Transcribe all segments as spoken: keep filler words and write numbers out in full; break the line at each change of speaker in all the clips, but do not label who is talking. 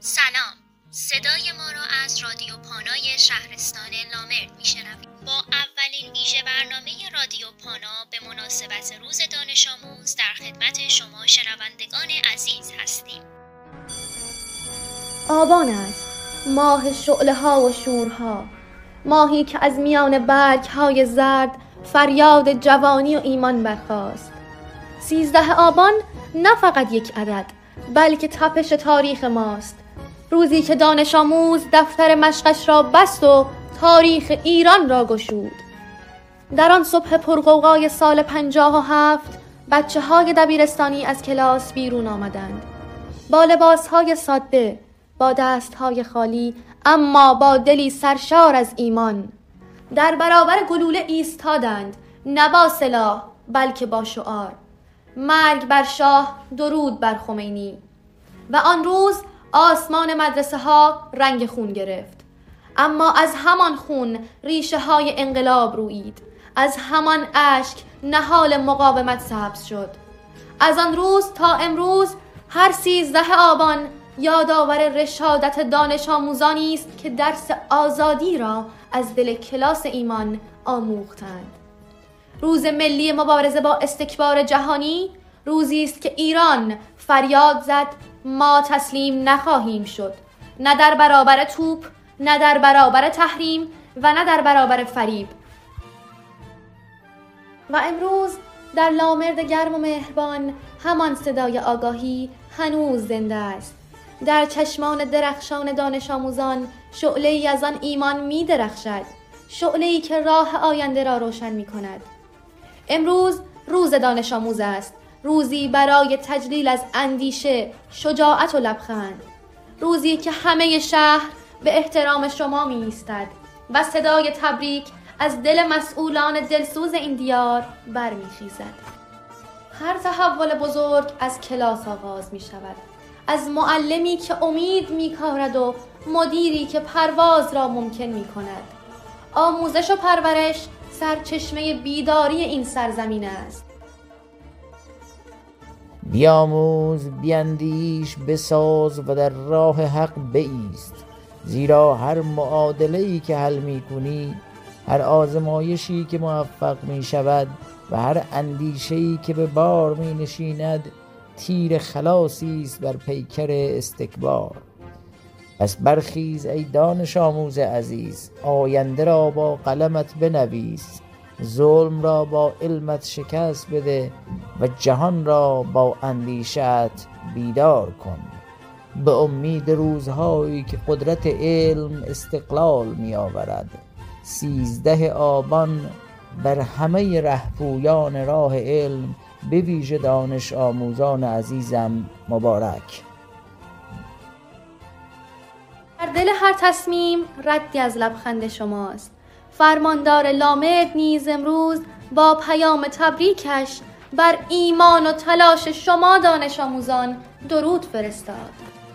سلام، صدای ما را از رادیو پانای شهرستان لامرد میشنوید. با اولین ویژه برنامه رادیو پانا به مناسبت روز دانش آموز در خدمت شما شنوندگان عزیز هستیم.
آبان است، ماه شعله ها و شورها، ماهی که از میان برگ های زرد فریاد جوانی و ایمان برخاست. سیزده آبان نه فقط یک عدد، بلکه تپش تاریخ ماست. روزی که دانش آموز دفتر مشقش را بست و تاریخ ایران را گشود. در آن صبح پرغوغای سال پنجاه و هفت بچه های دبیرستانی از کلاس بیرون آمدند، با لباس های ساده، با دست های خالی، اما با دلی سرشار از ایمان. در برابر گلوله ایستادند، نه با سلاح بلکه با شعار: مرگ بر شاه، درود بر خمینی. و آن روز آسمان مدرسه ها رنگ خون گرفت، اما از همان خون ریشه های انقلاب رویید، از همان اشک نهال مقاومت سبز شد. از آن روز تا امروز هر سیزده آبان یادآور رشادت دانش آموزانی است که درس آزادی را از دل کلاس ایمان آموختند. روز ملی مبارزه با استکبار جهانی روزی است که ایران فریاد زد: ما تسلیم نخواهیم شد، نه در برابر توپ، نه در برابر تحریم و نه در برابر فریب. و امروز در لامرد گرم و مهربان همان صدای آگاهی هنوز زنده است. در چشمان درخشان دانش آموزان شعله‌ای از آن ایمان می درخشد، شعله‌ای که راه آینده را روشن می کند. امروز روز دانش آموز است، روزی برای تجلیل از اندیشه، شجاعت و لبخند، روزی که همه شهر به احترام شما می ایستد و صدای تبریک از دل مسئولان دلسوز این دیار برمی خیزد. هر تحول بزرگ از کلاس آغاز می شود، از معلمی که امید می کارد و مدیری که پرواز را ممکن می کند. آموزش و پرورش سرچشمه بیداری این سرزمین است.
بیاموز، بیاندیش، بساز و در راه حق بایست، زیرا هر معادله‌ای که حل می‌کنی، هر آزمایشی که موفق می‌شود و هر اندیشه‌ای که به بار می‌نشیند تیر خلاصی است بر پیکر استکبار. پس برخیز ای دانش آموز عزیز، آینده را با قلمت بنویس، ظلم را با علمت شکست بده و جهان را با اندیشت بیدار کن. به امید روزهایی که قدرت علم استقلال می آورد. سیزده آبان بر همه رهپویان راه علم، به ویژه دانش آموزان عزیزم، مبارک.
در دل هر تصمیم ردی از لبخند شماست. فرماندار لامرد نیز امروز با پیام تبریکش بر ایمان و تلاش شما دانش آموزان درود فرستاد.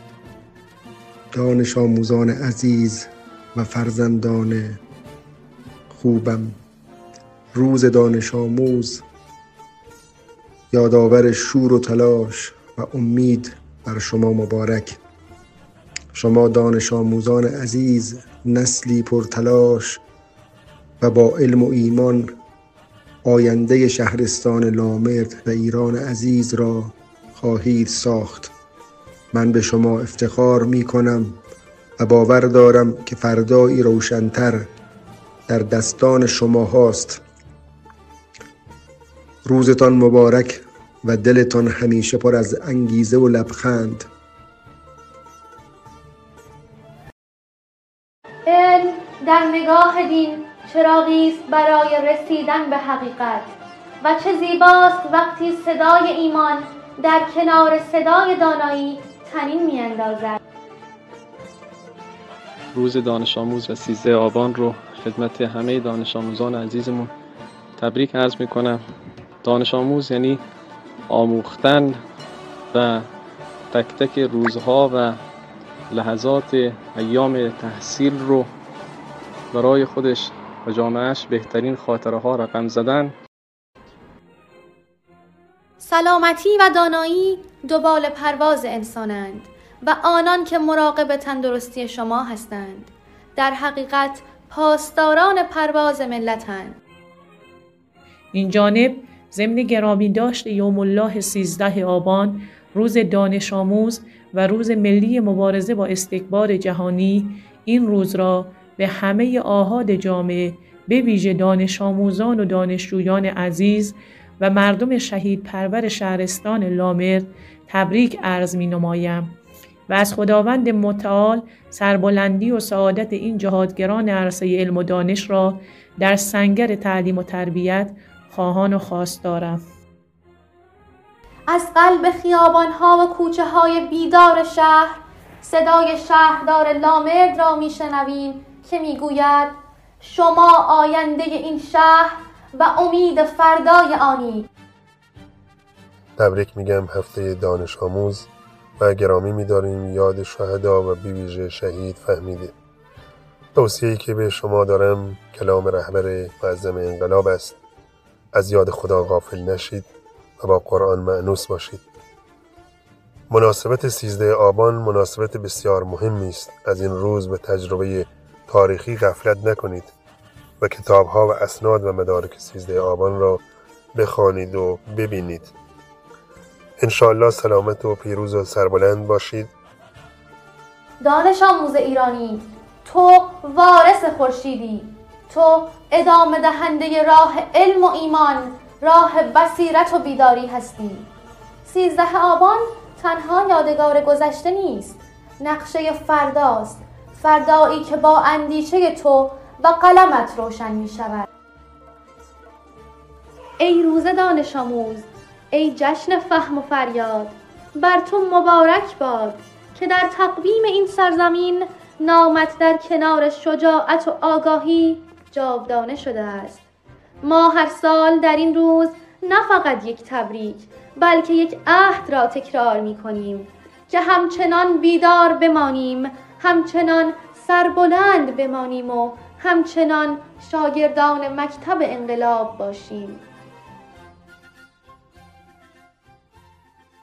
دانش آموزان عزیز و فرزندان خوبم، روز دانش آموز یادآور شور و تلاش و امید بر شما مبارک. شما دانش آموزان عزیز نسلی پرتلاش و با علم و ایمان آینده شهرستان لامرد و ایران عزیز را خواهید ساخت. من به شما افتخار می کنم و باور دارم که فردایی روشن‌تر در دستان شما هاست. روزتان مبارک و دلتان همیشه پر از انگیزه و لبخند.
علم در نگاه دین چراغی است برای رسیدن به حقیقت و چه زیباست وقتی صدای ایمان در کنار صدای دانایی طنین می‌اندازد.
روز دانش آموز و سیزده آبان رو خدمت همه دانش آموزان عزیزمون تبریک عرض می‌کنم. دانش آموز یعنی آموختن و تک تک روزها و لحظات ایام تحصیل رو برای خودش و جامعهش بهترین خاطره ها رقم زدن.
سلامتی و دانایی دو بال پرواز انسانند و آنان که مراقب تندرستی شما هستند در حقیقت پاسداران پرواز ملتند.
این جانب ضمن گرامی داشت یوم الله سیزده آبان، روز دانش آموز و روز ملی مبارزه با استکبار جهانی، این روز را به همه آحاد جامعه به ویژه دانش آموزان و دانشجویان عزیز و مردم شهید پرور شهرستان لامر تبریک عرض می نمایم و از خداوند متعال سربلندی و سعادت این جهادگران عرصه علم و دانش را در سنگر تعلیم و تربیت خواهان و خواستارم.
از قلب خیابان‌ها و کوچه‌های بیدار شهر صدای شهردار لامرد را میشنویم که میگوید شما آینده این شهر و امید فردای آنی.
تبریک میگم هفته دانش آموز و گرامی می‌داریم یاد شهدا و بی ویژه شهید فهمیده. توصیه‌ای که به شما دارم کلام رهبر معظم انقلاب است: از یاد خدا غافل نشید و با قرآن مأنوس باشید. مناسبت سیزده آبان مناسبت بسیار مهمی است. از این روز به تجربه تاریخی غفلت نکنید و کتاب‌ها و اسناد و مدارک سیزده آبان را بخوانید و ببینید. انشاءالله سلامت و پیروز و سربلند باشید.
دانش آموز ایرانی، تو وارث خورشیدی، تو ادامه دهنده راه علم و ایمان، راه بصیرت و بیداری هستی. سیزده آبان تنها یادگار گذشته نیست، نقشه فرداست، فردایی که با اندیشه تو و قلمت روشن می شود. ای روز دانش آموز، ای جشن فهم و فریاد، بر تو مبارک باد که در تقویم این سرزمین نامت در کنار شجاعت و آگاهی جاودانه شده است. ما هر سال در این روز نه فقط یک تبریک بلکه یک عهد را تکرار می کنیم که همچنان بیدار بمانیم، همچنان سربلند بمانیم و همچنان شاگردان مکتب انقلاب باشیم.